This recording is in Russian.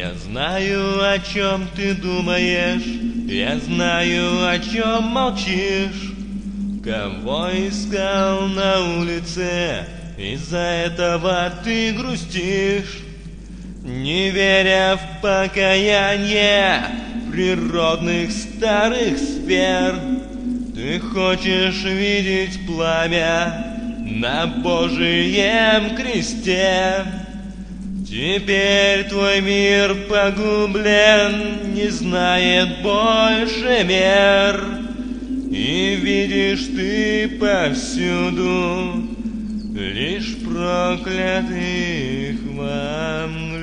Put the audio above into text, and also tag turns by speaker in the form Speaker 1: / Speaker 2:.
Speaker 1: Я знаю, о чем ты думаешь, я знаю, о чем молчишь. Кого искал на улице, из-за этого ты грустишь. Не веря в покаяние природных старых сфер, ты хочешь видеть пламя на Божием кресте. Теперь твой мир погублен, не знает больше мер, и видишь ты повсюду лишь проклятых во мгле.